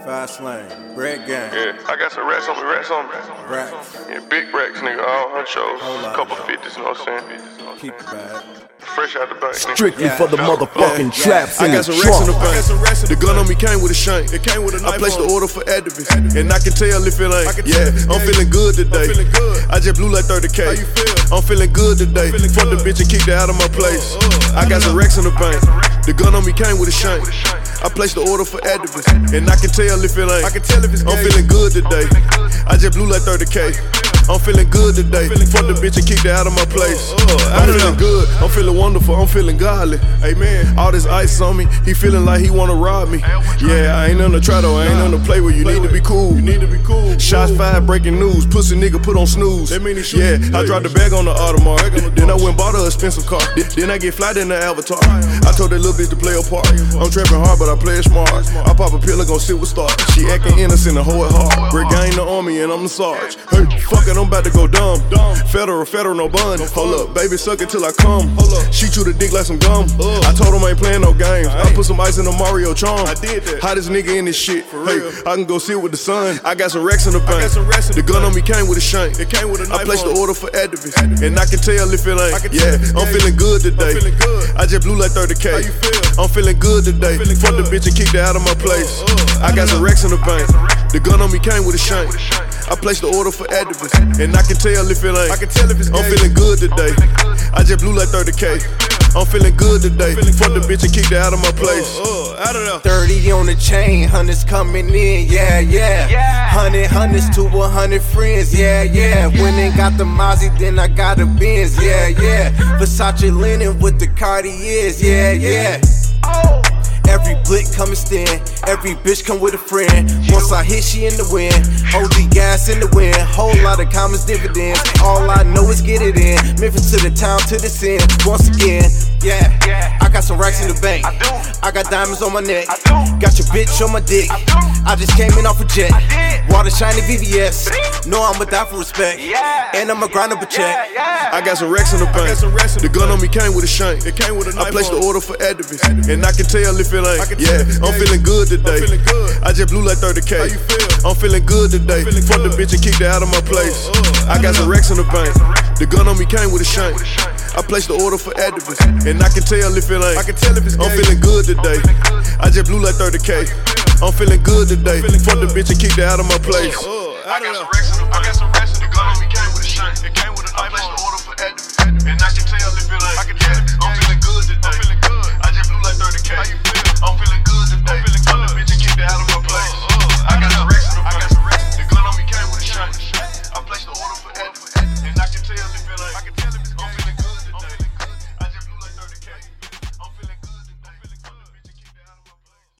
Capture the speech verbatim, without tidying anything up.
Fast lane, bread gang. Yeah, I got some racks on me, racks on me. Racks. Yeah, big racks, nigga, all hunchos. Couple fifties, you know what I'm saying? Keep it bad. Fresh out the bank, nigga. Strictly Yeah. for the motherfucking Yeah. traps I in the got some racks in the trunk. bank. The gun on me came with a shank. It came with a knife. I placed the order for Actavis, and I can tell if it ain't. Yeah, I'm feeling good today. I just blew like thirty K. How you feel? I'm feeling good today. Fuck the bitch and kicked her out of my place. I got some racks in the bank. The gun on me came with a shank. I placed the order for Actavis, and I can tell if it ain't. I can tell if it's I'm feeling good today. I just blew like thirty K. I'm feeling good today. Fuck the bitch and kicked her out of my place. I'm feeling good. I'm feeling wonderful. I'm feeling godly. Amen. All this ice on me. He feeling like he wanna rob me. Yeah, I ain't on the try though. I ain't on the play where you need to be cool. You need to be cool. Shots fired, breaking news. Pussy nigga put on snooze. Yeah, I dropped the bag on the Audemars. Then I went and bought her a expensive car. Then I get flight in the Avatar. I told that little bitch to play a part. I'm trapping hard, but I play it smart. I pop a pill and gon' sit with stars. She acting innocent and hold it hard. Brick gang the army and I'm the sarge. Hey, fuck it, I'm about to go dumb. Federal, federal, no bun. Hold up, baby, suck it till I come. She chew the dick like some gum. I told him I ain't playing no games. I put some ice in the Mario charm. I did that. Hottest nigga in this shit. Hey, I can go sit with the sun. I got some racks in the bank. The gun on me came with a shank. It came with a knife. I placed the order for Actavis, and I can tell if it ain't. Yeah, I'm feeling good today. I just blew like thirty K. I'm feeling good today. Fuck the bitch and kicked her out of my place. I got some racks in the bank. The gun on me came with a shank. I placed the order for Actavis, and I can tell if it ain't. I can tell if it's I'm feeling good today. I just blew like thirty K. I'm feeling good today. Fuck the bitch and kicked her out of my place. Out of there. thirty on the chain, hundreds coming in, yeah, yeah. Hundred hundreds to a hundred friends, yeah, yeah. When they got the Mozzie, then I got a Benz, yeah, yeah. Versace linen with the Cartiers, yeah, yeah. Every blick come and stand, every bitch come with a friend. Once I hit, she in the wind. O G gas in the wind, whole lot of comments, dividends. All I know is get it in. Memphis to the town, to the sin. Once again, yeah. I got some racks in the bank. I got diamonds on my neck. Got your bitch on my dick. I just came in off a jet. Water shiny V V S. Know I'ma die for respect. And I'ma grind up a check. I got some racks in the bank. The gun on me came with a shank. It came with a knife. I placed the order for Actavis, and I can tell if it ain't. Yeah, I'm feeling good today. I just blew like thirty K. I'm feeling good today. Fuck the bitch and kicked her out of my place. I got some racks in the bank. The gun on me came with a shank. I placed the order for Actavis, and I can tell if it ain't. I can tell if it's I'm feeling good today. I just blew like thirty K. I'm feeling good today. Fuck the bitch and kicked her out of my place. I got some racks in the bank. I got some racks in the gun on me came with a shank. It came with a knife. I placed the order for Actavis, and I can tell